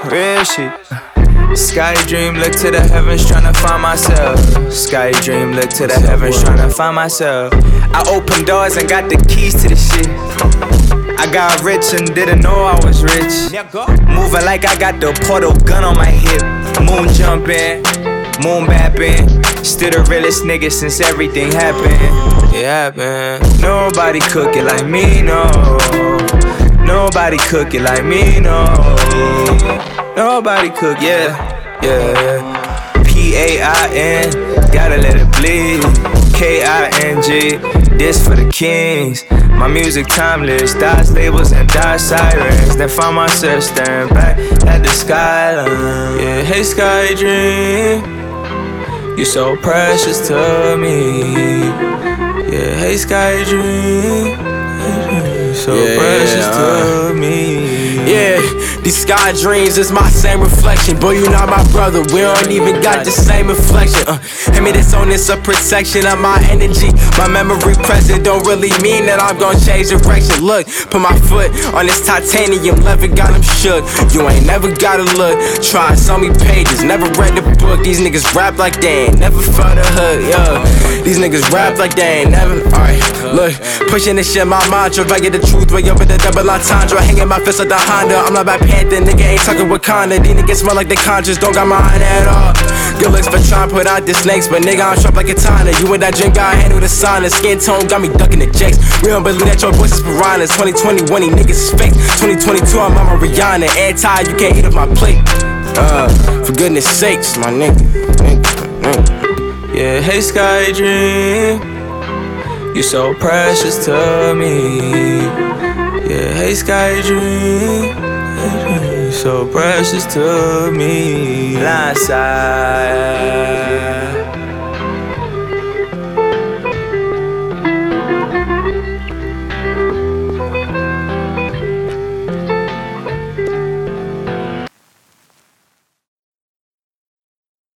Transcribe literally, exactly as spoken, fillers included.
Real shit. Sky dream, look to the heavens, tryna find myself. Sky dream, look to the heavens, tryna find myself. I opened doors and got the keys to the shit. I got rich and didn't know I was rich. Moving like I got the portal gun on my hip. Moon jumping, moon bapping. Still the realest nigga since everything happened. It happened. Nobody cook it like me, no. Nobody cook it like me, no. Nobody cook, yeah, yeah. P A I N, gotta let it bleed. K I N G, this for the kings. My music timeless, dodge labels and dodge sirens. Then find myself staring back at the skyline. Yeah, hey Sky Dream, you so precious to me. Yeah, hey Sky Dream, so yeah, precious uh, to me. Yeah, these sky dreams is my same reflection. Boy, you not my brother, we don't even got the same inflection. uh, Hand me this on this, a protection of my energy. My memory present don't really mean that I'm gon' change direction. Look, put my foot on this titanium leather, got him shook. You ain't never gotta look, try so many pages, never read the book. These niggas rap like they ain't never felt a hood, yeah. These niggas rap like they ain't never, alright, look, pushing this shit, my mantra. If I get the truth way over the double entendre, hanging my fist at the Honda. I'm not Black Panther, nigga ain't talking Wakanda. These niggas smell like they conscious, don't got mine at all. Good looks for trying to put out the snakes, but nigga I'm sharp like a tana. You and that drink, I handle the sauna. Skin tone got me ducking the jakes. We don't believe that your voice is piranhas. twenty twenty-one, these niggas is fake. twenty twenty-two, I'm on my Rihanna. Anti, you can't eat off my plate. Uh, for goodness sakes, my nigga, nigga, nigga. Yeah, hey Sky Dream, you so precious to me. Yeah, hey Sky Dream, you so precious to me. Blindside.